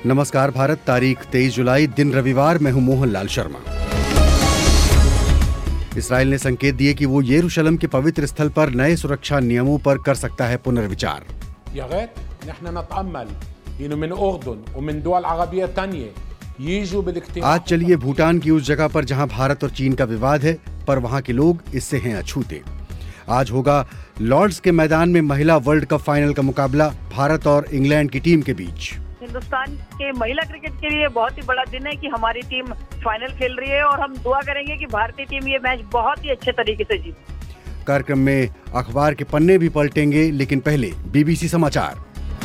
नमस्कार भारत, तारीख 23 जुलाई, दिन रविवार। मैं हूं मोहनलाल शर्मा। इसराइल ने संकेत दिए कि वो यरूशलेम के पवित्र स्थल पर नए सुरक्षा नियमों पर कर सकता है पुनर्विचार। आज चलिए भूटान की उस जगह पर जहां भारत और चीन का विवाद है, पर वहां के लोग इससे हैं अछूते। आज होगा लॉर्ड्स के मैदान में महिला वर्ल्ड कप फाइनल का मुकाबला भारत और इंग्लैंड की टीम के बीच। हिंदुस्तान के महिला क्रिकेट के लिए बहुत ही बड़ा दिन है कि हमारी टीम फाइनल खेल रही है और हम दुआ करेंगे कि भारतीय टीम ये मैच बहुत ही अच्छे तरीके से जीते। कार्यक्रम में अखबार के पन्ने भी पलटेंगे, लेकिन पहले बीबीसी समाचार।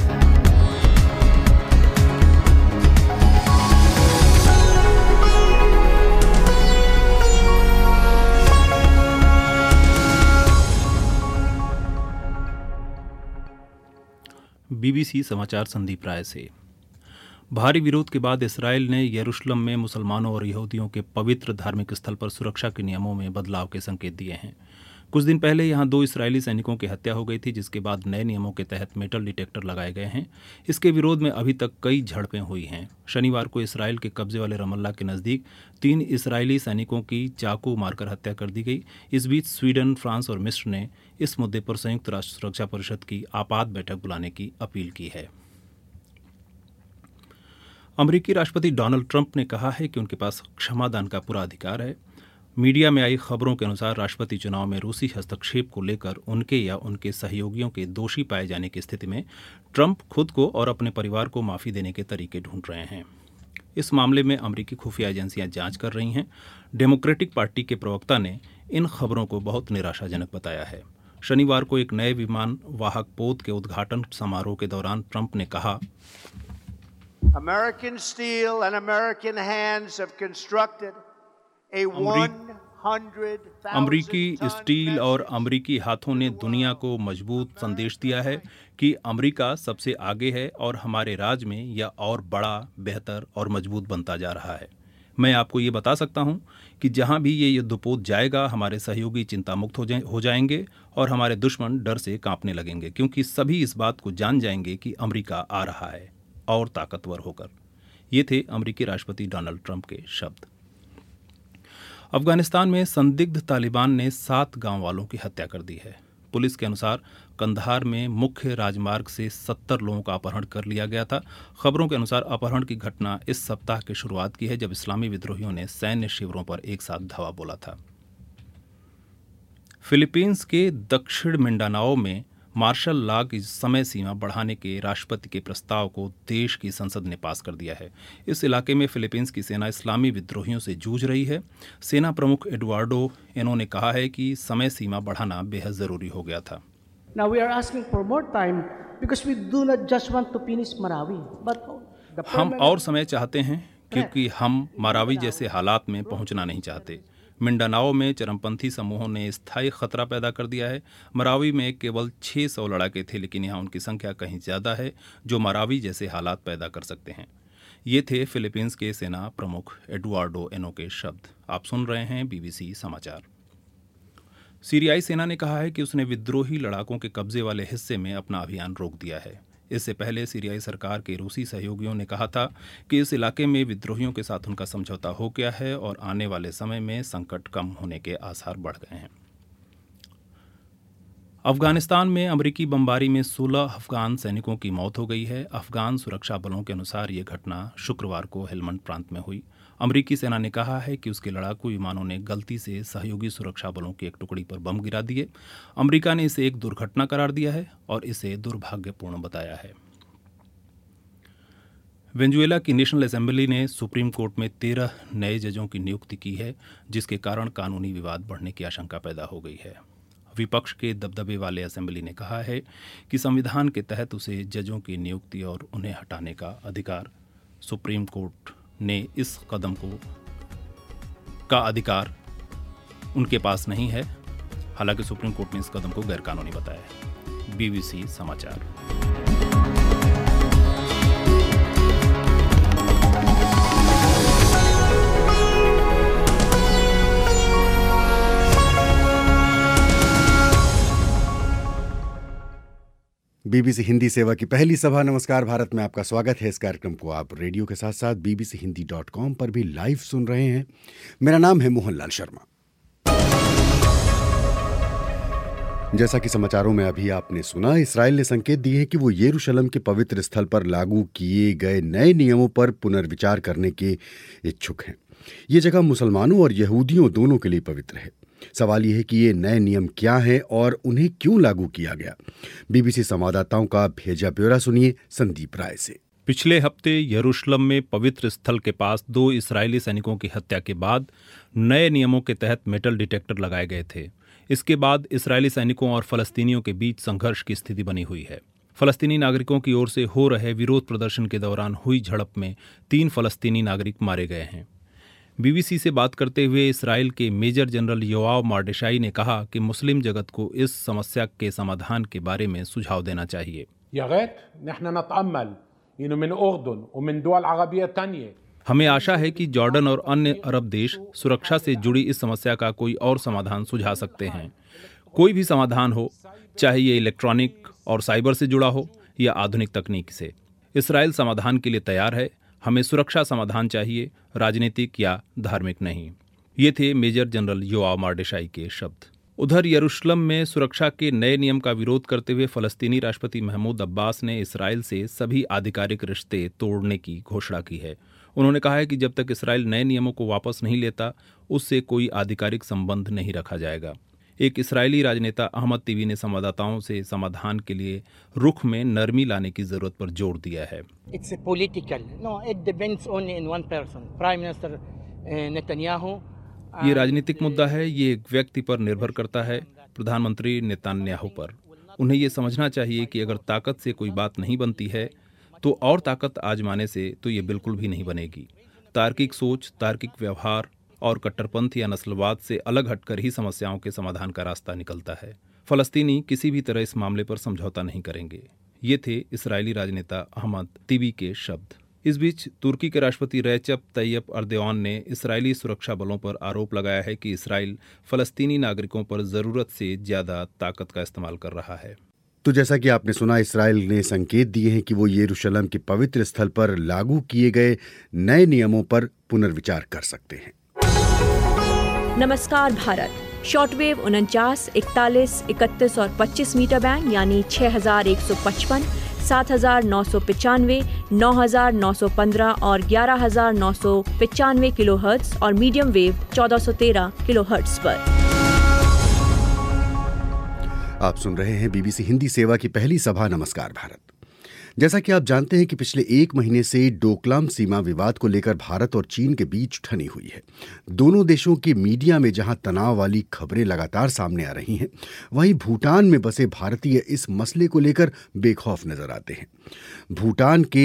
बीबीसी समाचार संदीप राय से। भारी विरोध के बाद इसराइल ने यरूशलेम में मुसलमानों और यहूदियों के पवित्र धार्मिक स्थल पर सुरक्षा के नियमों में बदलाव के संकेत दिए हैं। कुछ दिन पहले यहां 2 इस्राएली सैनिकों की हत्या हो गई थी, जिसके बाद नए नियमों के तहत मेटल डिटेक्टर लगाए गए हैं। इसके विरोध में अभी तक कई झड़पें हुई हैं। शनिवार को इसराइल के कब्जे वाले रमल्ला के नज़दीक 3 इस्राएली सैनिकों की चाकू मारकर हत्या कर दी गई। इस बीच स्वीडन, फ्रांस और मिस्र ने इस मुद्दे पर संयुक्त राष्ट्र सुरक्षा परिषद की आपात बैठक बुलाने की अपील की है। अमेरिकी राष्ट्रपति डोनाल्ड ट्रंप ने कहा है कि उनके पास क्षमादान का पूरा अधिकार है। मीडिया में आई खबरों के अनुसार राष्ट्रपति चुनाव में रूसी हस्तक्षेप को लेकर उनके या उनके सहयोगियों के दोषी पाए जाने की स्थिति में ट्रंप खुद को और अपने परिवार को माफ़ी देने के तरीके ढूंढ रहे हैं। इस मामले में अमेरिकी खुफिया एजेंसियां जांच कर रही हैं। डेमोक्रेटिक पार्टी के प्रवक्ता ने इन खबरों को बहुत निराशाजनक बताया है। शनिवार को एक नए विमान वाहक पोत के उद्घाटन समारोह के दौरान ट्रंप ने कहा, American steel and American hands have constructed a 100,000 अमरीकी स्टील और अमरीकी हाथों ने दुनिया को मजबूत संदेश दिया है कि अमरीका सबसे आगे है और हमारे राज्य में यह और बड़ा, बेहतर और मजबूत बनता जा रहा है। मैं आपको ये बता सकता हूँ कि जहाँ भी ये युद्धपोत जाएगा, हमारे सहयोगी चिंता मुक्त हो जाएंगे और हमारे दुश्मन डर से कांपने लगेंगे, क्योंकि सभी इस बात को जान जाएंगे कि अमरीका आ रहा है और ताकतवर होकर। ये थे अमेरिकी राष्ट्रपति डोनाल्ड ट्रंप के शब्द। अफगानिस्तान में संदिग्ध तालिबान ने 7 गांव वालों की हत्या कर दी है। पुलिस के अनुसार कंधार में मुख्य राजमार्ग से 70 लोगों का अपहरण कर लिया गया था। खबरों के अनुसार अपहरण की घटना इस सप्ताह की शुरुआत की है, जब इस्लामी विद्रोहियों ने सैन्य शिविरों पर एक साथ धावा बोला था। फिलीपींस के दक्षिण मिंडानाओ में मार्शल लॉ की समय सीमा बढ़ाने के राष्ट्रपति के प्रस्ताव को देश की संसद ने पास कर दिया है। इस इलाके में फिलीपींस की सेना इस्लामी विद्रोहियों से जूझ रही है। सेना प्रमुख एडुआर्डो एनो ने कहा है कि समय सीमा बढ़ाना बेहद जरूरी हो गया था। Now we are asking for more time because we do not just want to finish Marawi, but हम और समय चाहते हैं क्योंकि हम मारावी जैसे हालात में पहुंचना नहीं चाहते। मिंडानाओ में चरमपंथी समूहों ने स्थायी खतरा पैदा कर दिया है। मरावी में केवल 600 लड़ाके थे, लेकिन यहाँ उनकी संख्या कहीं ज़्यादा है जो मरावी जैसे हालात पैदा कर सकते हैं। ये थे फिलीपींस के सेना प्रमुख एडुआर्डो एनो के शब्द। आप सुन रहे हैं बीबीसी समाचार। सीरियाई सेना ने कहा है कि उसने विद्रोही लड़ाकों के कब्जे वाले हिस्से में अपना अभियान रोक दिया है। इससे पहले सीरियाई सरकार के रूसी सहयोगियों ने कहा था कि इस इलाके में विद्रोहियों के साथ उनका समझौता हो गया है और आने वाले समय में संकट कम होने के आसार बढ़ गए हैं। अफगानिस्तान में अमेरिकी बमबारी में 16 अफगान सैनिकों की मौत हो गई है। अफगान सुरक्षा बलों के अनुसार ये घटना शुक्रवार को हेलमंड प्रांत में हुई। अमेरिकी सेना ने कहा है कि उसके लड़ाकू विमानों ने गलती से सहयोगी सुरक्षा बलों की एक टुकड़ी पर बम गिरा दिए। अमेरिका ने इसे एक दुर्घटना करार दिया है और इसे दुर्भाग्यपूर्ण बताया है। वेनेजुएला की नेशनल असेंबली ने सुप्रीम कोर्ट में 13 नए जजों की नियुक्ति की है, जिसके कारण कानूनी विवाद बढ़ने की आशंका पैदा हो गई है। विपक्ष के दबदबे वाले असेंबली ने कहा है कि संविधान के तहत उसे जजों की नियुक्ति और उन्हें हटाने का अधिकार सुप्रीम कोर्ट ने इस कदम का अधिकार उनके पास नहीं है। हालांकि सुप्रीम कोर्ट ने इस कदम को गैरकानूनी बताया है। बीबीसी समाचार। बीबीसी हिंदी सेवा की पहली सभा नमस्कार भारत में आपका स्वागत है। इस कार्यक्रम को आप रेडियो के साथ साथ bbchindi.com पर भी लाइव सुन रहे हैं। मेरा नाम है मोहनलाल शर्मा। जैसा कि समाचारों में अभी आपने सुना, इस्राएल ने संकेत दिए हैं कि वो यरूशलेम के पवित्र स्थल पर लागू किए गए नए नियमों पर पुनर्विचार करने के इच्छुक हैं। ये जगह मुसलमानों और यहूदियों दोनों के लिए पवित्र है। सवाल यह है कि ये नए नियम क्या हैं और उन्हें क्यों लागू किया गया। बीबीसी संवाददाताओं का भेजा ब्यौरा सुनिए संदीप राय से। पिछले हफ्ते यरूशलेम में पवित्र स्थल के पास 2 इस्राएली सैनिकों की हत्या के बाद नए नियमों के तहत मेटल डिटेक्टर लगाए गए थे। इसके बाद इस्राएली सैनिकों और फलस्तीनियों के बीच संघर्ष की स्थिति बनी हुई है। फलस्तीनी नागरिकों की ओर से हो रहे विरोध प्रदर्शन के दौरान हुई झड़प में 3 फलस्तीनी नागरिक मारे गए हैं। बीबीसी से बात करते हुए इस्राएल के मेजर जनरल योआव मार्डेशाई ने कहा कि मुस्लिम जगत को इस समस्या के समाधान के बारे में सुझाव देना चाहिए। हमें आशा है कि जॉर्डन और अन्य अरब देश सुरक्षा से जुड़ी इस समस्या का कोई और समाधान सुझा सकते हैं। कोई भी समाधान हो, चाहे ये इलेक्ट्रॉनिक और साइबर से जुड़ा हो या आधुनिक तकनीक से, इस्राएल समाधान के लिए तैयार है। हमें सुरक्षा समाधान चाहिए, राजनीतिक या धार्मिक नहीं। ये थे मेजर जनरल योआव मार्डेशाई के शब्द। उधर यरूशलेम में सुरक्षा के नए नियम का विरोध करते हुए फलस्तीनी राष्ट्रपति महमूद अब्बास ने इस्राएल से सभी आधिकारिक रिश्ते तोड़ने की घोषणा की है। उन्होंने कहा है कि जब तक इस्राएल नए नियमों को वापस नहीं लेता, उससे कोई आधिकारिक संबंध नहीं रखा जाएगा। एक इस्राएली राजनेता अहमद तीवी ने संवाददाताओं से समाधान के लिए रुख में नरमी लाने की जरूरत पर जोर दिया है। It's a political. No, it depends only in one person. Prime Minister Netanyahu. ये राजनीतिक मुद्दा है, ये एक व्यक्ति पर निर्भर करता है, प्रधानमंत्री नेतन्याहू पर। उन्हें ये समझना चाहिए कि अगर ताकत से कोई बात नहीं बनती है तो और ताकत आजमाने से तो ये बिल्कुल भी नहीं बनेगी। तार्किक सोच, तार्किक व्यवहार और कट्टरपंथ या नस्लवाद से अलग हटकर ही समस्याओं के समाधान का रास्ता निकलता है। फलस्तीनी किसी भी तरह इस मामले पर समझौता नहीं करेंगे। ये थे इस्राएली राजनेता अहमद तीवी के शब्द। इस बीच तुर्की के राष्ट्रपति रेचप तैयप अर्दोआन ने इस्राएली सुरक्षा बलों पर आरोप लगाया है कि इस्राएल फलस्तीनी नागरिकों पर जरूरत से ज्यादा ताकत का इस्तेमाल कर रहा है। तो जैसा कि आपने सुना, इस्राएल ने संकेत दिए हैं कि वो यरूशलेम के पवित्र स्थल पर लागू किए गए नए नियमों पर पुनर्विचार कर सकते हैं। नमस्कार भारत। शॉर्टवेव 49, 41, 31 और 25 मीटर बैंड यानी 6155, 7995, 9915 और 11995 किलोहर्ट्ज और मीडियम वेव 1413 किलोहर्ट्ज पर। आप सुन रहे हैं बीबीसी हिंदी सेवा की पहली सभा नमस्कार भारत। जैसा कि आप जानते हैं कि पिछले 1 महीने से डोकलाम सीमा विवाद को लेकर भारत और चीन के बीच ठनी हुई है। दोनों देशों के मीडिया में जहां तनाव वाली खबरें लगातार सामने आ रही हैं, वहीं भूटान में बसे भारतीय इस मसले को लेकर बेखौफ नजर आते हैं। भूटान के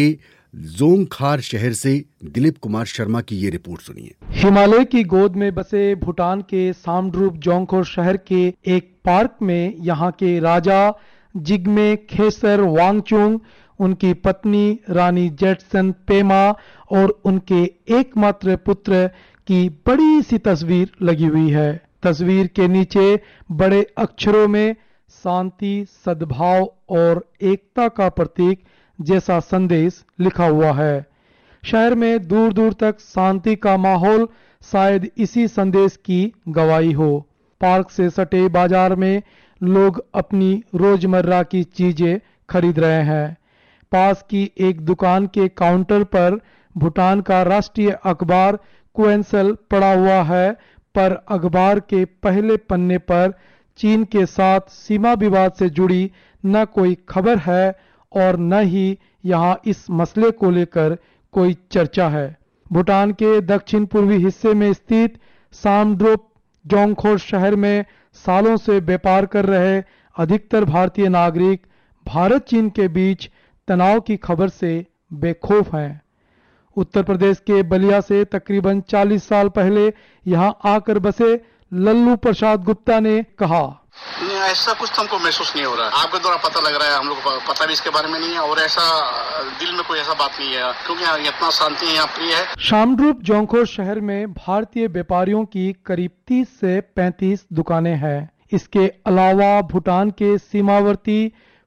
जोंगखार शहर से दिलीप कुमार शर्मा की ये रिपोर्ट सुनिए। हिमालय की गोद में बसे भूटान के सामड्रूप जोंगखोर शहर के एक पार्क में यहाँ के राजा जिग्मे खेसर वांगचुंग, उनकी पत्नी रानी जेटसन पेमा और उनके एकमात्र पुत्र की बड़ी सी तस्वीर लगी हुई है। तस्वीर के नीचे बड़े अक्षरों में शांति, सद्भाव और एकता का प्रतीक जैसा संदेश लिखा हुआ है। शहर में दूर दूर तक शांति का माहौल शायद इसी संदेश की गवाही हो। पार्क से सटे बाजार में लोग अपनी रोजमर्रा की चीजें खरीद रहे हैं। पास की एक दुकान के काउंटर पर भूटान का राष्ट्रीय अखबार क्वेंसल पड़ा हुआ है, पर अखबार के पहले पन्ने पर चीन के साथ सीमा विवाद से जुड़ी न कोई खबर है और न ही यहाँ इस मसले को लेकर कोई चर्चा है। भूटान के दक्षिण पूर्वी हिस्से में स्थित सामड्रूप जोंगखोर शहर में सालों से व्यापार कर रहे अधिकतर भारतीय नागरिक भारत चीन के बीच तनाव की खबर से बेखौफ हैं। उत्तर प्रदेश के बलिया से तकरीबन 40 साल पहले यहां आकर बसे लल्लू प्रसाद गुप्ता ने कहा, नहीं, ऐसा कुछ तो हमको महसूस नहीं हो रहा है। आपके द्वारा पता लग रहा है, हम लोग को पता भी इसके बारे में नहीं है और ऐसा दिल में कोई ऐसा बात नहीं है, क्योंकि यहाँ इतना शांति है, यहाँ प्रिय है। सामड्रूप जोंगखोर शहर में भारतीय व्यापारियों की करीब 30 से 35 दुकानें हैं। इसके अलावा भूटान के सीमावर्ती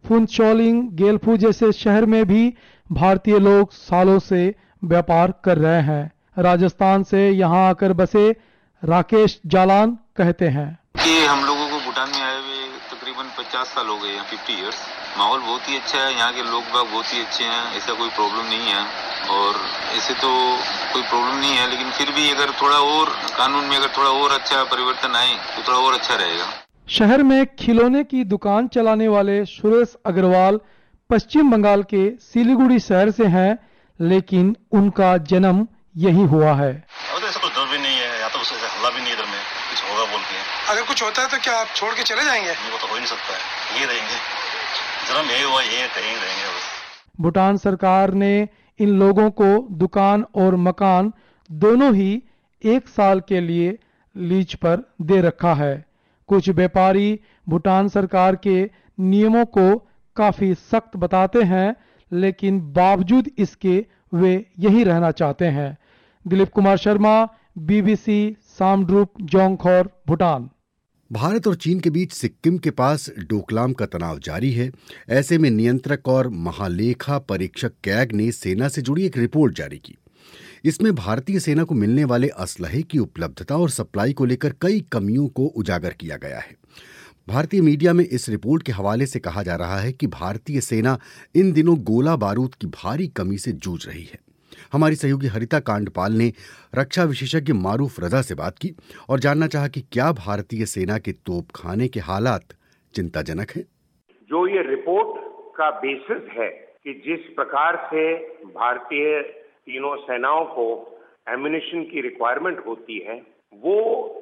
फुनचोलिंग, गेलफू जैसे शहर में भी भारतीय लोग सालों से व्यापार कर रहे हैं। राजस्थान से यहाँ आकर बसे राकेश जालान कहते हैं कि हम लोगों को भूटान में आए हुए तकरीबन 50 साल हो गए हैं, 50 इयर्स। माहौल बहुत ही अच्छा है, यहाँ के लोग बाग बहुत ही अच्छे हैं, ऐसा कोई प्रॉब्लम नहीं है। और ऐसे तो कोई प्रॉब्लम नहीं है, लेकिन फिर भी अगर थोड़ा और कानून में अगर थोड़ा और अच्छा परिवर्तन आए तो थोड़ा और अच्छा रहेगा। शहर में खिलौने की दुकान चलाने वाले सुरेश अग्रवाल पश्चिम बंगाल के सिलीगुड़ी शहर से हैं, लेकिन उनका जन्म यही हुआ है। तो ऐसा कुछ डर भी नहीं है, यहाँ तो हल्ला भी नहीं इधर में कुछ होगा बोल के। अगर कुछ होता है तो क्या आप छोड़ के चले जाएंगे? वो तो हो ही नहीं सकता है, ये रहेंगे, जन्म यही हुआ, ये रहेंगे बस। भूटान सरकार ने इन लोगों को दुकान और मकान दोनों ही 1 साल के लिए लीज पर दे रखा है। कुछ व्यापारी भूटान सरकार के नियमों को काफी सख्त बताते हैं, लेकिन बावजूद इसके वे यही रहना चाहते हैं। दिलीप कुमार शर्मा, BBC, सामड्रुप, जोंगखोर, भूटान। भारत और चीन के बीच सिक्किम के पास डोकलाम का तनाव जारी है। ऐसे में नियंत्रक और महालेखा परीक्षक कैग ने सेना से जुड़ी एक रिपोर्ट जारी की। इसमें भारतीय सेना को मिलने वाले असलहे की उपलब्धता और सप्लाई को लेकर कई कमियों को उजागर किया गया है। भारतीय मीडिया में इस रिपोर्ट के हवाले से कहा जा रहा है कि भारतीय सेना इन दिनों गोला बारूद की भारी कमी से जूझ रही है। हमारी सहयोगी हरिता कांडपाल ने रक्षा विशेषज्ञ मारूफ रजा से बात की और जानना चाहा कि क्या भारतीय सेना के तोपखाने के हालात चिंताजनक हैं। जो ये रिपोर्ट का बेसिस है कि जिस प्रकार से भारतीय तीनों सेनाओं को एम्यूनिशन की रिक्वायरमेंट होती है, वो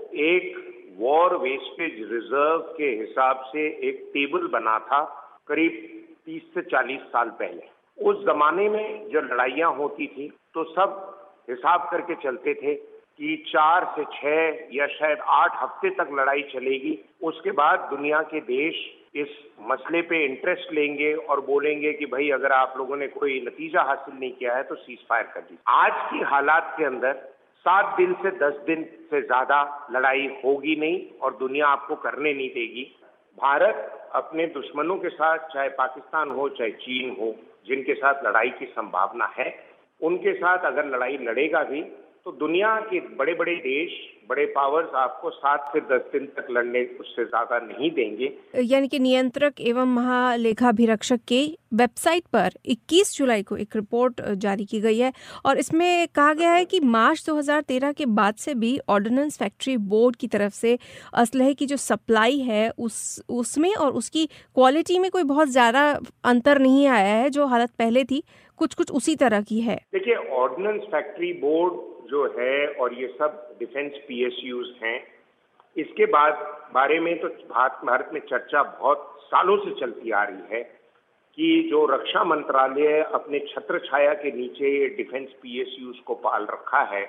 एक वॉर वेस्टेज रिजर्व के हिसाब से एक टेबल बना था करीब 30 से 40 साल पहले। उस जमाने में जो लड़ाइयाँ होती थी तो सब हिसाब करके चलते थे कि 4 से 6 या शायद 8 हफ्ते तक लड़ाई चलेगी। उसके बाद दुनिया के देश इस मसले पे इंटरेस्ट लेंगे और बोलेंगे कि भाई अगर आप लोगों ने कोई नतीजा हासिल नहीं किया है तो सीज फायर कर दीजिए। आज की हालात के अंदर 7 दिन से 10 दिन से ज्यादा लड़ाई होगी नहीं और दुनिया आपको करने नहीं देगी। भारत अपने दुश्मनों के साथ, चाहे पाकिस्तान हो चाहे चीन हो, जिनके साथ लड़ाई की संभावना है, उनके साथ अगर लड़ाई लड़ेगा भी तो दुनिया के बड़े बड़े देश, बड़े पावर्स आपको 7 से 10 दिन तक लड़ने उससे ज्यादा नहीं देंगे। यानी कि नियंत्रक एवं महालेखाभिरक्षक के वेबसाइट पर 21 जुलाई को एक रिपोर्ट जारी की गई है और इसमें कहा गया है कि मार्च 2013 के बाद से भी ऑर्डिनेंस फैक्ट्री बोर्ड की तरफ से असलहे की जो सप्लाई है उसमें और उसकी क्वालिटी में कोई बहुत ज़्यादा अंतर नहीं आया है। जो हालत पहले थी कुछ उसी तरह की है। देखिए, ऑर्डिनेंस फैक्ट्री बोर्ड जो है और ये सब डिफेंस PSUs हैं, इसके बारे में तो भारत में चर्चा बहुत सालों से चलती आ रही है कि जो रक्षा मंत्रालय अपने छत्र छाया के नीचे ये डिफेंस PSUs को पाल रखा है,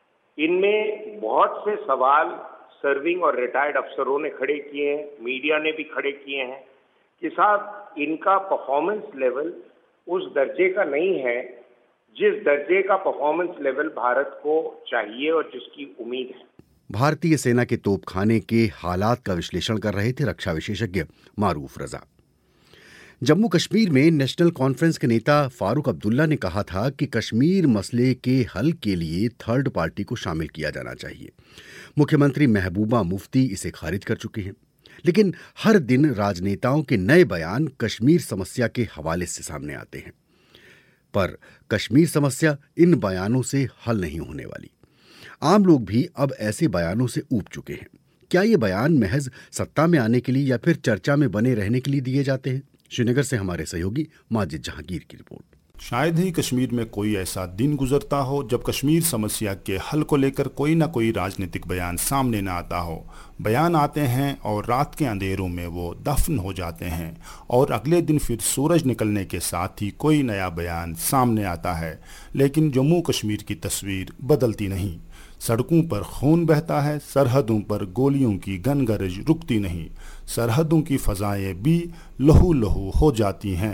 इनमें बहुत से सवाल सर्विंग और रिटायर्ड अफसरों ने खड़े किए हैं, मीडिया ने भी खड़े किए हैं कि साहब इनका परफॉर्मेंस लेवल उस दर्जे का नहीं है जिस दर्जे का परफॉर्मेंस लेवल भारत को चाहिए और जिसकी उम्मीद है। भारतीय सेना के तोपखाने के हालात का विश्लेषण कर रहे थे रक्षा विशेषज्ञ मारूफ रजा। जम्मू कश्मीर में नेशनल कॉन्फ्रेंस के नेता फारूक अब्दुल्ला ने कहा था कि कश्मीर मसले के हल के लिए थर्ड पार्टी को शामिल किया जाना चाहिए। मुख्यमंत्री महबूबा मुफ्ती इसे खारिज कर चुके हैं, लेकिन हर दिन राजनेताओं के नए बयान कश्मीर समस्या के हवाले से सामने आते हैं। पर कश्मीर समस्या इन बयानों से हल नहीं होने वाली। आम लोग भी अब ऐसे बयानों से ऊब चुके हैं। क्या ये बयान महज सत्ता में आने के लिए या फिर चर्चा में बने रहने के लिए दिए जाते हैं? श्रीनगर से हमारे सहयोगी माजिद जहांगीर की रिपोर्ट। शायद ही कश्मीर में कोई ऐसा दिन गुजरता हो जब कश्मीर समस्या के हल को लेकर कोई ना कोई राजनीतिक बयान सामने न आता हो। बयान आते हैं और रात के अंधेरों में वो दफन हो जाते हैं और अगले दिन फिर सूरज निकलने के साथ ही कोई नया बयान सामने आता है। लेकिन जम्मू कश्मीर की तस्वीर बदलती नहीं। सड़कों पर खून बहता है, सरहदों पर गोलियों की गनगरज रुकती नहीं, सरहदों की फ़ज़ाएं भी लहू लहू हो जाती हैं।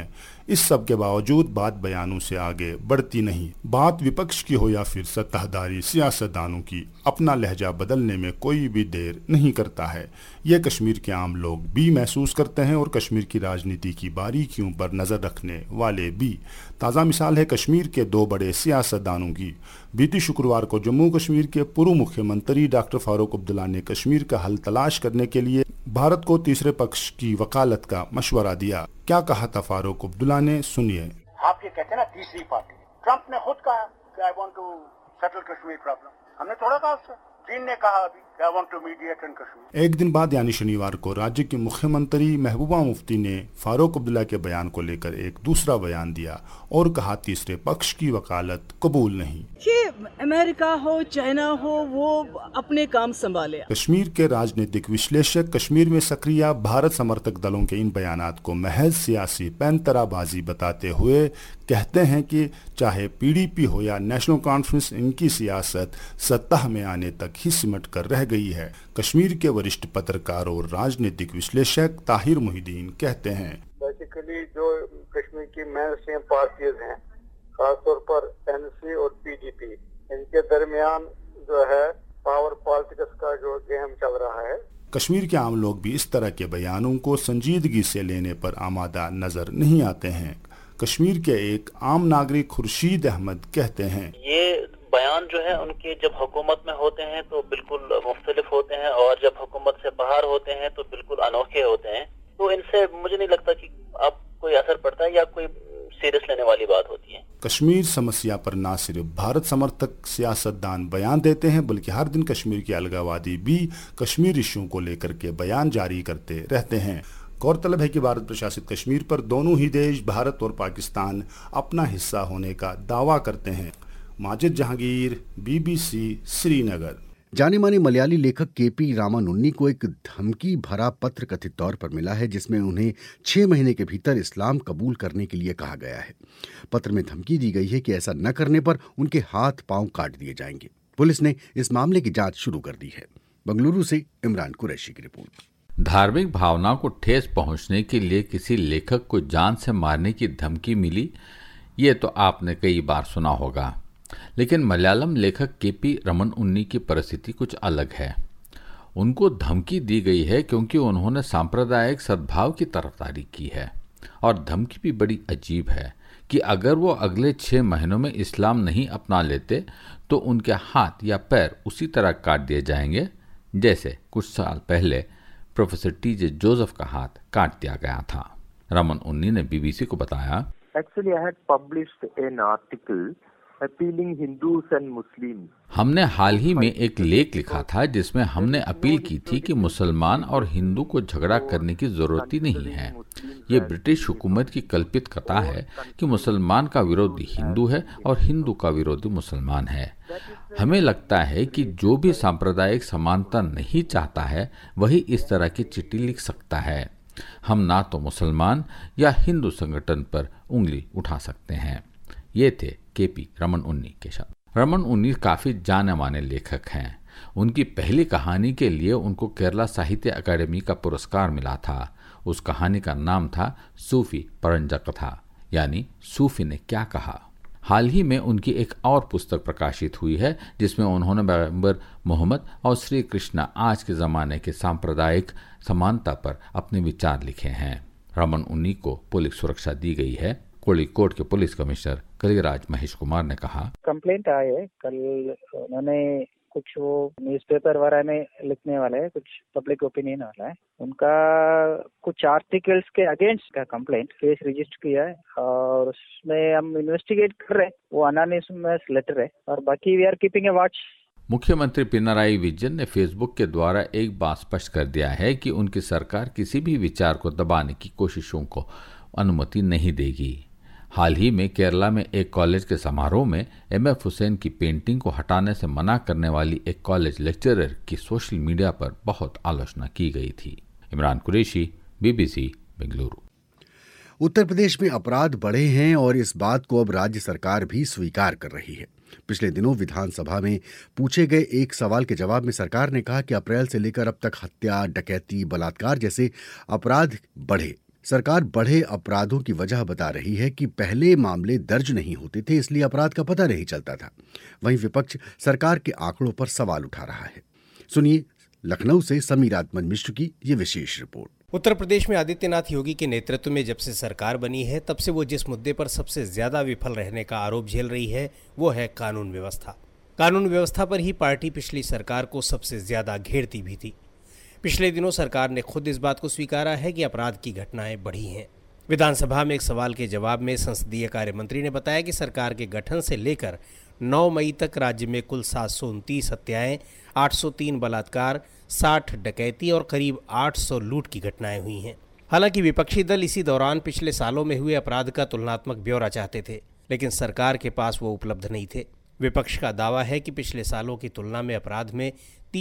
इस सब के बावजूद बात बयानों से आगे बढ़ती नहीं। बात विपक्ष की हो या फिर सत्ताधारी सियासतदानों की, अपना लहजा बदलने में कोई भी देर नहीं करता है। ये कश्मीर के आम लोग भी महसूस करते हैं और कश्मीर की राजनीति की बारीकियों पर नजर रखने वाले भी। ताज़ा मिसाल है कश्मीर के दो बड़े सियासतदानों की। बीती शुक्रवार को जम्मू कश्मीर के पूर्व मुख्यमंत्री डॉक्टर फारूक अब्दुल्ला ने कश्मीर का हल तलाश करने के लिए भारत को तीसरे पक्ष की वकालत का मशवरा दिया। क्या कहा था फारूक अब्दुल्ला ने, सुनिए। आप ये कहते हैं ना तीसरी पार्टी, ट्रंप ने खुद कहा कि I want to settle Kashmir problem, हमने थोड़ा कहा उससे, चीन ने कहा अभी I want to mediate in Kashmir. एक दिन बाद यानी शनिवार को राज्य की मुख्यमंत्री महबूबा मुफ्ती ने फारूक अब्दुल्ला के बयान को लेकर एक दूसरा बयान दिया और कहा तीसरे पक्ष की वकालत कबूल नहीं। ये अमेरिका हो चाइना हो वो अपने काम संभाले। कश्मीर के राजनीतिक विश्लेषक कश्मीर में सक्रिय भारत समर्थक दलों के इन बयानात को महज सियासी पैंतराबाजी बताते हुए कहते हैं कि चाहे पीडीपी हो या नेशनल कॉन्फ्रेंस, इनकी सियासत सत्ता में आने तक ही सिमट कर रह गई है। कश्मीर के वरिष्ठ पत्रकार और राजनीतिक विश्लेषक ताहिर मुहिदीन कहते हैं, बेसिकली जो कश्मीर की मेन स्ट्रीम पार्टीज हैं, खासतौर पर एनसी और पीडीपी, इनके दरमियान जो है पावर पॉलिटिक्स का जो गेम चल रहा है। कश्मीर के आम लोग भी इस तरह के बयानों को संजीदगी से लेने पर आमादा नजर नहीं आते हैं। कश्मीर के एक आम नागरिक खुर्शीद अहमद कहते हैं, ये बयान जो है उनके जब हुकूमत में होते हैं तो बिल्कुल मुख्तलिफ होते हैं और जब हुकूमत से बाहर होते हैं तो बिल्कुल अनोखे होते हैं। तो इनसे मुझे नहीं लगता कि अब कोई असर पड़ता है या कोई सीरियस लेने वाली बात होती है। कश्मीर समस्या पर न सिर्फ भारत समर्थक सियासतदान बयान देते हैं बल्कि हर दिन कश्मीर के अलगावादी भी कश्मीर इश्यू को लेकर के बयान जारी करते रहते हैं। गौरतलब है कि भारत प्रशासित कश्मीर पर दोनों ही देश भारत और पाकिस्तान अपना हिस्सा होने का दावा करते हैं। माजिद जहांगीर, BBC, श्रीनगर। जाने माने मलयाली लेखक केपी रामानुन्नी को एक धमकी भरा पत्र कथित तौर पर मिला है जिसमें उन्हें 6 महीने के भीतर इस्लाम कबूल करने के लिए कहा गया है। पत्र में धमकी दी गई है कि ऐसा न करने पर उनके हाथ पांव काट दिए जाएंगे। पुलिस ने इस मामले की जांच शुरू कर दी है। बंगलुरु से इमरान कुरैशी की रिपोर्ट। धार्मिक भावनाओं को ठेस पहुंचने के लिए किसी लेखक को जान से मारने की धमकी मिली, ये तो आपने कई बार सुना होगा। लेकिन मलयालम लेखक केपी रामानुन्नी की परिस्थिति कुछ अलग है। उनको धमकी दी गई है क्योंकि उन्होंने सांप्रदायिक सद्भाव की तरफदारी की है। और धमकी भी बड़ी अजीब है कि अगर वो अगले 6 महीनों में इस्लाम नहीं अपना लेते तो उनके हाथ या पैर उसी तरह काट दिए जाएंगे जैसे कुछ साल पहले प्रोफेसर टीजे जोसेफ का हाथ काट दिया गया था। रामानुन्नी ने BBC को बताया, Actually, I had published an article appealing Hindus and Muslims. हमने हाल ही में एक लेख लिखा था जिसमें हमने अपील की थी कि मुसलमान और हिंदू को झगड़ा करने की जरूरत ही नहीं है। ये ब्रिटिश हुकूमत की कल्पित कथा है कि मुसलमान का विरोधी हिंदू है और हिंदू का विरोधी मुसलमान है। हमें लगता है कि जो भी सांप्रदायिक समानता नहीं चाहता है वही इस तरह की चिट्ठी लिख सकता है। हम ना तो मुसलमान या हिंदू संगठन पर उंगली उठा सकते हैं। ये थे केपी रामानुन्नी के शब्द। रामानुन्नी काफी जाने माने लेखक हैं। उनकी पहली कहानी के लिए उनको केरला साहित्य अकादमी का पुरस्कार मिला था। उस कहानी का नाम था सूफी परंजा कथा, यानी सूफी ने क्या कहा। हाल ही में उनकी एक और पुस्तक प्रकाशित हुई है जिसमें उन्होंने पैगंबर मोहम्मद और श्री कृष्ण आज के ज़माने के सांप्रदायिक समानता पर अपने विचार लिखे हैं। रामानुन्नी को पुलिस सुरक्षा दी गई है। कोड़िकोड के पुलिस कमिश्नर कलिराज महेश कुमार ने कहा, कंप्लेंट आए है कल, उन्होंने कुछ वो न्यूज़पेपर वगैरह में लिखने वाले है, कुछ पब्लिक ओपिनियन वाला है, उनका कुछ आर्टिकल्स के अगेंस्ट का कंप्लेंट केस रजिस्टर किया है और उसमें हम इन्वेस्टिगेट कर रहे हैं। वो अनोनिमस लेटर है और बाकी we are keeping a watch. मुख्यमंत्री पिनाराई विजयन ने फेसबुक के द्वारा एक बात स्पष्ट कर दिया है कि उनकी सरकार किसी भी विचार को दबाने की कोशिशों को अनुमति नहीं देगी। हाल ही में केरला में एक कॉलेज के समारोह में MF हुसैन की पेंटिंग को हटाने से मना करने वाली एक कॉलेज लेक्चरर की सोशल मीडिया पर बहुत आलोचना की गई थी। इमरान कुरैशी, BBC, बेंगलुरु। उत्तर प्रदेश में अपराध बढ़े हैं और इस बात को अब राज्य सरकार भी स्वीकार कर रही है। पिछले दिनों विधानसभा में पूछे गए एक सवाल के जवाब में सरकार ने कहा कि अप्रैल से लेकर अब तक हत्या, डकैती, बलात्कार जैसे अपराध बढ़े। सरकार बढ़े अपराधों की वजह बता रही है कि पहले मामले दर्ज नहीं होते थे, इसलिए अपराध का पता नहीं चलता था। वहीं विपक्ष सरकार के आंकड़ों पर सवाल उठा रहा है। सुनिए लखनऊ से समीर आत्मज मिश्र की ये विशेष रिपोर्ट। उत्तर प्रदेश में आदित्यनाथ योगी के नेतृत्व में जब से सरकार बनी है तब से वो जिस मुद्दे पर सबसे ज्यादा विफल रहने का आरोप झेल रही है वो है कानून व्यवस्था। कानून व्यवस्था पर ही पार्टी पिछली सरकार को सबसे ज्यादा घेरती भी थी। पिछले दिनों सरकार ने खुद इस बात को स्वीकारा है कि अपराध की घटनाएं बढ़ी हैं। विधानसभा में एक सवाल के जवाब में संसदीय कार्य मंत्री ने बताया कि सरकार के गठन से लेकर 9 मई तक राज्य में कुल 729 हत्याएं, 803 बलात्कार, 60 डकैती और करीब 800 लूट की घटनाएं हुई हैं। हालांकि विपक्षी दल इसी दौरान पिछले सालों में हुए अपराध का तुलनात्मक ब्यौरा चाहते थे, लेकिन सरकार के पास वो उपलब्ध नहीं थे। विपक्ष का दावा है कि पिछले सालों की तुलना में अपराध में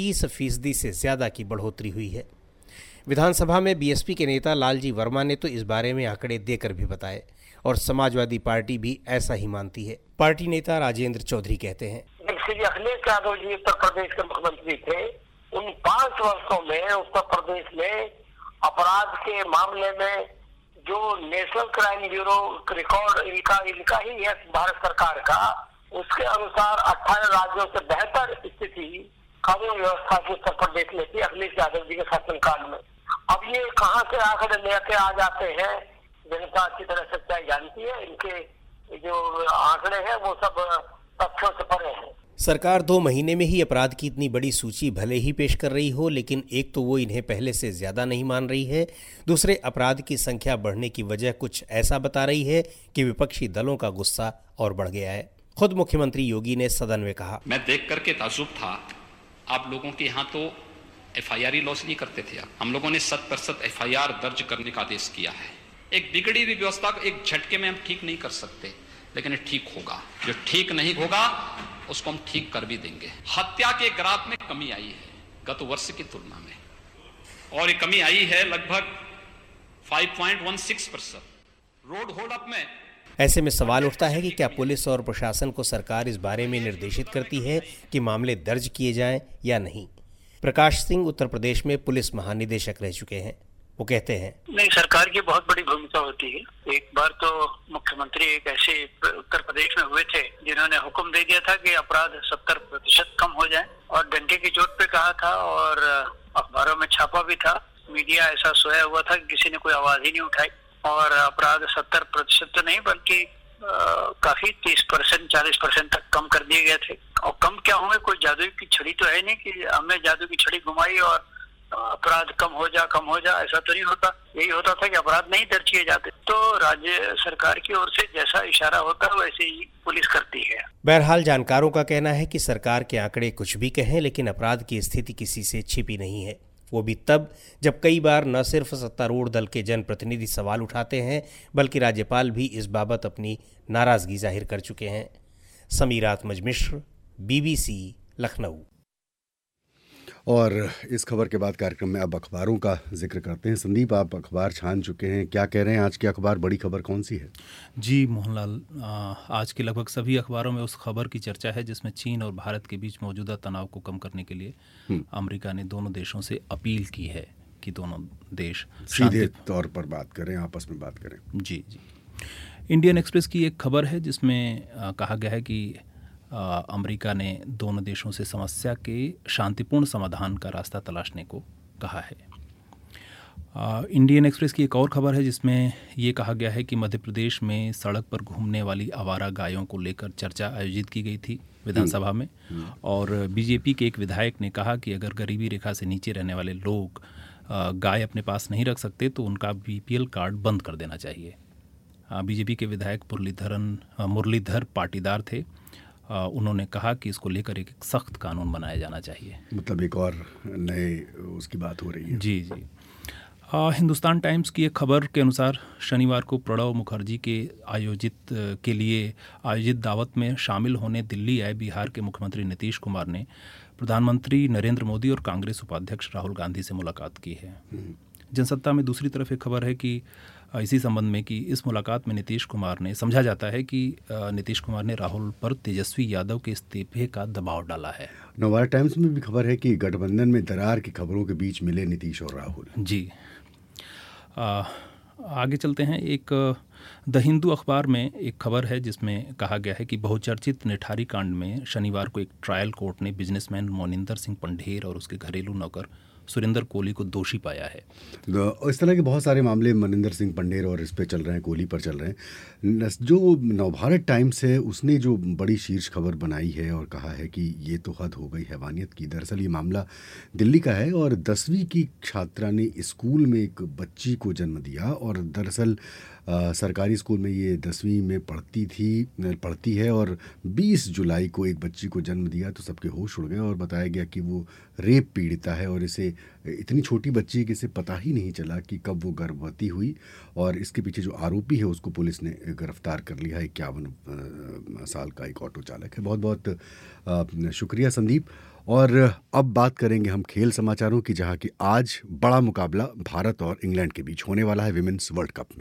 30% से ज्यादा की बढ़ोतरी हुई है। विधानसभा में बीएसपी के नेता लालजी वर्मा ने तो इस बारे में आंकड़े देकर भी बताए और समाजवादी पार्टी भी ऐसा ही मानती है। पार्टी नेता राजेंद्र चौधरी कहते हैं, श्री अखिलेश यादव जी उत्तर प्रदेश के मुख्यमंत्री थे, उन 5 वर्षों में उत्तर प्रदेश में अपराध के मामले में जो नेशनल क्राइम ब्यूरो रिकॉर्ड इनका ही है भारत सरकार का, उसके अनुसार 18 राज्यों से बेहतर स्थिति कानून व्यवस्था की उत्तर प्रदेश में थी अखिलेश यादव जी के शासनकाल में। अब ये कहाँ से आंकड़े लेके आ जाते हैं, जनता अच्छी तरह सच्चाई जानती है। इनके जो आंकड़े हैं वो सब तथ्यों से परे हैं। सरकार 2 महीने में ही अपराध की इतनी बड़ी सूची भले ही पेश कर रही हो, लेकिन एक तो वो इन्हें पहले से ज्यादा नहीं मान रही है, दूसरे अपराध की संख्या बढ़ने की वजह कुछ ऐसा बता रही है कि विपक्षी दलों का गुस्सा और बढ़ गया है। खुद मुख्यमंत्री योगी ने सदन में कहा, मैं देख करके ताज्जुब था, आप लोगों के यहाँ तो FIR ही लॉस नहीं करते थे। हम लोगों ने 100% FIR दर्ज करने का आदेश किया है। एक बिगड़ी हुई व्यवस्था को एक झटके में हम ठीक नहीं कर सकते, लेकिन ये ठीक होगा। जो ठीक नहीं होगा उसको हम ठीक कर भी देंगे। हत्या के ग्राफ में कमी आई है गत वर्ष की तुलना में, और ये कमी आई है लगभग 5.16%। रोड होल्ड अप में ऐसे में सवाल उठता है कि क्या पुलिस और प्रशासन को सरकार इस बारे में निर्देशित करती है कि मामले दर्ज किए जाएं या नहीं। प्रकाश सिंह उत्तर प्रदेश में पुलिस महानिदेशक रह चुके हैं। वो कहते हैं, नहीं, सरकार की बहुत बड़ी भूमिका होती है। एक बार तो मुख्यमंत्री एक ऐसे उत्तर प्रदेश में हुए थे जिन्होंने हुक्म दे दिया था कि अपराध 70% कम हो जाए, और डंडे की चोट पे कहा था, और अखबारों में छापा भी था। मीडिया ऐसा सोया हुआ था कि किसी ने कोई आवाज ही नहीं उठाई, और अपराध 70% तो नहीं बल्कि काफी 30% 40% तक कम कर दिए गए थे। और कम क्या होंगे, कोई जादू की छड़ी तो है नहीं कि हमने जादू की छड़ी घुमाई और अपराध कम हो जा, ऐसा तो नहीं होता। यही होता था कि अपराध नहीं दर्ज किए जाते। तो राज्य सरकार की ओर से जैसा इशारा होता है वैसे ही पुलिस करती है। बहरहाल जानकारों का कहना है कि सरकार के आंकड़े कुछ भी कहें, लेकिन अपराध की स्थिति किसी से छिपी नहीं है। वो भी तब जब कई बार न सिर्फ सत्तारूढ़ दल के जनप्रतिनिधि सवाल उठाते हैं, बल्कि राज्यपाल भी इस बाबत अपनी नाराजगी जाहिर कर चुके हैं। समीर आत्मज मिश्र, BBC, लखनऊ। और इस खबर के बाद कार्यक्रम में अब अखबारों का जिक्र करते हैं। संदीप, आप अखबार छान चुके हैं, क्या कह रहे हैं आज के अखबार, बड़ी खबर कौन सी है? जी मोहनलाल, आज के लगभग सभी अखबारों में उस खबर की चर्चा है जिसमें चीन और भारत के बीच मौजूदा तनाव को कम करने के लिए अमेरिका ने दोनों देशों से अपील की है कि दोनों देश सीधे तौर पर बात करें, आपस में बात करें। जी। इंडियन एक्सप्रेस की एक खबर है जिसमें कहा गया है कि अमेरिका ने दोनों देशों से समस्या के शांतिपूर्ण समाधान का रास्ता तलाशने को कहा है। इंडियन एक्सप्रेस की एक और खबर है जिसमें ये कहा गया है कि मध्य प्रदेश में सड़क पर घूमने वाली आवारा गायों को लेकर चर्चा आयोजित की गई थी विधानसभा में, और बीजेपी के एक विधायक ने कहा कि अगर गरीबी रेखा से नीचे रहने वाले लोग गाय अपने पास नहीं रख सकते तो उनका BPL कार्ड बंद कर देना चाहिए। बीजेपी के विधायक मुरलीधर पाटीदार थे। उन्होंने कहा कि इसको लेकर एक सख्त कानून बनाया जाना चाहिए। मतलब एक और नए उसकी बात हो रही है। जी। हिंदुस्तान टाइम्स की एक खबर के अनुसार शनिवार को प्रणब मुखर्जी के लिए आयोजित दावत में शामिल होने दिल्ली आए बिहार के मुख्यमंत्री नीतीश कुमार ने प्रधानमंत्री नरेंद्र मोदी और कांग्रेस उपाध्यक्ष राहुल गांधी से मुलाकात की है। जनसत्ता में दूसरी तरफ एक खबर है कि इसी संबंध में कि इस मुलाकात में नीतीश कुमार ने, समझा जाता है कि नीतीश कुमार ने राहुल पर तेजस्वी यादव के इस्तीफे का दबाव डाला है। नवभारत टाइम्स में भी खबर है कि गठबंधन में दरार की खबरों के बीच मिले नीतीश और राहुल। जी। आगे चलते हैं। एक द हिंदू अखबार में एक खबर है जिसमें कहा गया है कि बहुचर्चित निठारी कांड में शनिवार को एक ट्रायल कोर्ट ने बिजनेसमैन मोनिंदर सिंह पंढेर और उसके घरेलू नौकर सुरेंद्र कोहली को दोषी पाया है। इस तरह के बहुत सारे मामले मनिंदर सिंह पंढेर और इस पे चल रहे हैं, कोहली पर चल रहे हैं। जो नवभारत टाइम्स है उसने जो बड़ी शीर्ष खबर बनाई है और कहा है कि ये तो हद हो गई हैवानियत की। दरअसल ये मामला दिल्ली का है और 10वीं की छात्रा ने स्कूल में एक बच्ची को जन्म दिया और दरअसल सरकारी स्कूल में ये 10वीं में पढ़ती है और 20 जुलाई को एक बच्ची को जन्म दिया तो सबके होश उड़ गए और बताया गया कि वो रेप पीड़िता है और इसे इतनी छोटी बच्ची कि इसे पता ही नहीं चला कि कब वो गर्भवती हुई और इसके पीछे जो आरोपी है उसको पुलिस ने गिरफ्तार कर लिया है। 51 साल का एक ऑटो चालक है। बहुत बहुत शुक्रिया संदीप। और अब बात करेंगे हम खेल समाचारों की, जहां कि आज बड़ा मुकाबला भारत और इंग्लैंड के बीच होने वाला है विमेंस वर्ल्ड कप में।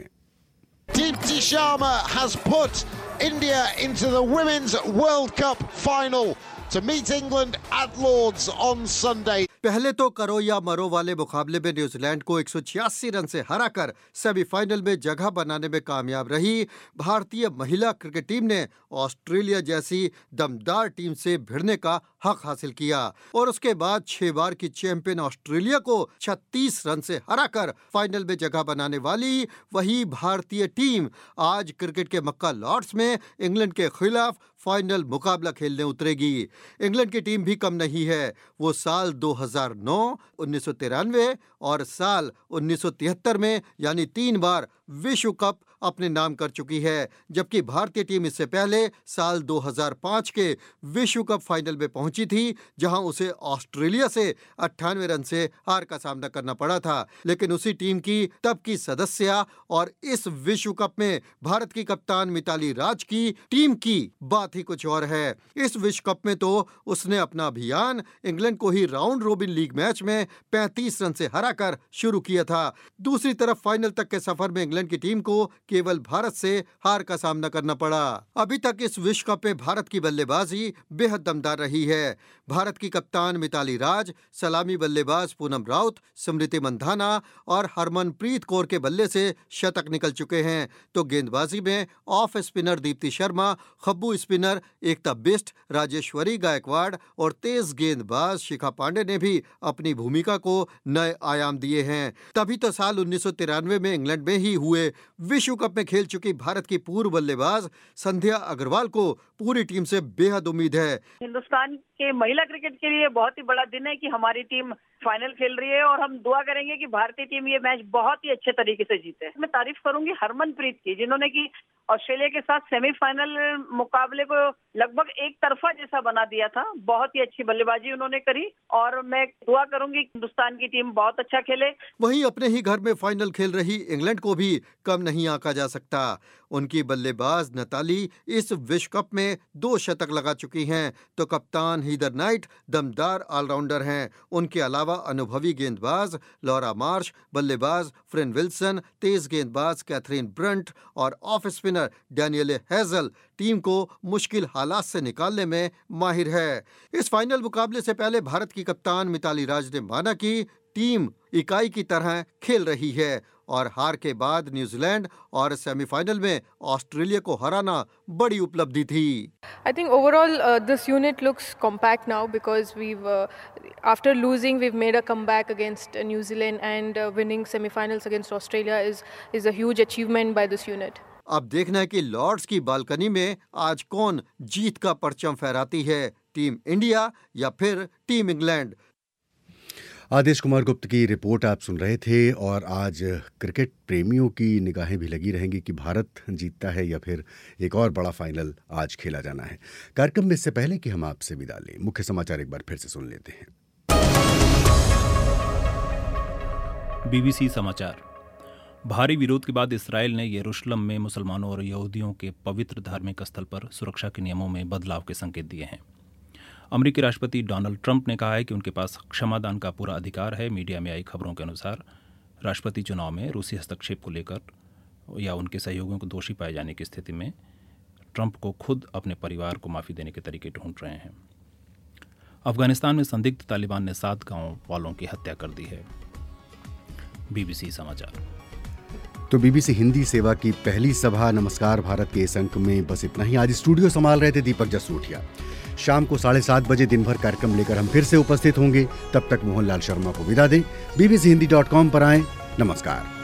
Deepti Sharma has put India into the Women's World Cup final to meet England at Lord's on Sunday. पहले तो करो या मरो वाले मुकाबले में न्यूजीलैंड को 186 रन से हराकर सेमीफाइनल में जगह बनाने में कामयाब रही भारतीय महिला क्रिकेट टीम ने ऑस्ट्रेलिया जैसी दमदार टीम से भिड़ने का हक हासिल किया और उसके बाद 6 बार की चैंपियन ऑस्ट्रेलिया को 36 रन से हराकर फाइनल में जगह बनाने वाली वही भारतीय टीम आज क्रिकेट के मक्का लॉर्ड्स में इंग्लैंड के खिलाफ फाइनल मुकाबला खेलने उतरेगी। इंग्लैंड की टीम भी कम नहीं है। वो साल 2009, 1993 और साल 1973 में यानी 3 बार विश्व कप अपने नाम कर चुकी है, जबकि भारतीय टीम इससे पहले साल 2005 के विश्व कप फाइनल में पहुंची थी, जहां उसे ऑस्ट्रेलिया से 98 रन से हार का सामना करना पड़ा था। लेकिन उसी टीम की तब की सदस्य और इस विश्व कप में भारत की कप्तान मिताली राज की टीम की बात ही कुछ और है। इस विश्व कप में तो उसने अपना अभियान इंग्लैंड को ही राउंड रोबिन लीग मैच में 35 रन से हराकर शुरू किया था। दूसरी तरफ फाइनल तक के सफर में इंग्लैंड की टीम को केवल भारत से हार का सामना करना पड़ा। अभी तक इस विश्व कप में भारत की बल्लेबाजी बेहद दमदार रही है। भारत की कप्तान मिताली राज, सलामी बल्लेबाज पूनम राउत, स्मृति मंधाना और हरमनप्रीत कौर के बल्ले से शतक निकल चुके हैं, तो गेंदबाजी में ऑफ स्पिनर दीप्ति शर्मा, खब्बू स्पिनर एकता बिष्ट, राजेश्वरी गायकवाड़ और तेज गेंदबाज शिखा पांडे ने भी अपनी भूमिका को नए आयाम दिए हैं। तभी तो साल 1993 में इंग्लैंड में ही हुए विश्व कप में खेल चुकी भारत की पूर्व बल्लेबाज संध्या अग्रवाल को पूरी टीम से बेहद उम्मीद है। हिंदुस्तान के महिला क्रिकेट के लिए बहुत ही बड़ा दिन है कि हमारी टीम फाइनल खेल रही है और हम दुआ करेंगे कि भारतीय टीम ये मैच बहुत ही अच्छे तरीके से जीते। मैं तारीफ करूंगी हरमनप्रीत की, जिन्होंने की ऑस्ट्रेलिया के साथ सेमीफाइनल मुकाबले को लगभग एक तरफा जैसा बना दिया था। बहुत ही अच्छी बल्लेबाजी उन्होंने करी और मैं दुआ करूंगी हिंदुस्तान की टीम बहुत अच्छा खेले। वहीं अपने ही घर में फाइनल खेल रही इंग्लैंड को भी कम नहीं आंका जा सकता। उनकी बल्लेबाज नताली इस विश्व कप में 2 शतक लगा चुकी हैं, तो कप्तान हीदर नाइट दमदार ऑलराउंडर हैं। उनके अलावा अनुभवी गेंदबाज लॉरा मार्श, बल्लेबाज फ्रेन विल्सन, तेज गेंदबाज कैथरीन ब्रंट और off spinner Danielle Hazell team को मुश्किल हालात से निकालने में माहिर है। इस फाइनल मुकाबले से पहले भारत की कप्तान मिताली राज ने माना कि टीम इकाई की तरह खेल रही है और हार के बाद न्यूजीलैंड और सेमीफाइनल में ऑस्ट्रेलिया को हराना बड़ी उपलब्धि थी। I think overall this unit looks compact now because after losing we've made a comeback against New Zealand and winning semifinals against Australia is a huge achievement by this unit. अब देखना है कि Lord's की balcony में आज कौन जीत का परचम फहराती है, टीम इंडिया या फिर टीम इंग्लैंड। आदेश कुमार गुप्त की रिपोर्ट आप सुन रहे थे और आज क्रिकेट प्रेमियों की निगाहें भी लगी रहेंगी कि भारत जीतता है या फिर एक और बड़ा फाइनल आज खेला जाना है। कार्यक्रम में इससे पहले कि हम आपसे विदा लें, मुख्य समाचार एक बार फिर से सुन लेते हैं। BBC समाचार। भारी विरोध के बाद इसराइल ने यरूशलेम में मुसलमानों और यहूदियों के पवित्र धार्मिक स्थल पर सुरक्षा के नियमों में बदलाव के संकेत दिए हैं। अमेरिकी राष्ट्रपति डोनाल्ड ट्रंप ने कहा है कि उनके पास क्षमादान का पूरा अधिकार है। मीडिया में आई खबरों के अनुसार राष्ट्रपति चुनाव में रूसी हस्तक्षेप को लेकर या उनके सहयोगियों को दोषी पाए जाने की स्थिति में ट्रंप को खुद अपने परिवार को माफ़ी देने के तरीके ढूंढ रहे हैं। अफगानिस्तान में संदिग्ध तालिबान ने 7 गाँव वालों की हत्या कर दी है। BBC समाचार। तो बीबीसी हिंदी सेवा की पहली सभा नमस्कार भारत के इस अंक में बस इतना ही। आज स्टूडियो संभाल रहे थे दीपक जसरोटिया। शाम को 7:30 बजे दिन भर कार्यक्रम लेकर हम फिर से उपस्थित होंगे। तब तक मोहनलाल शर्मा को विदा दें। bbchiindi.com पर आएं। नमस्कार।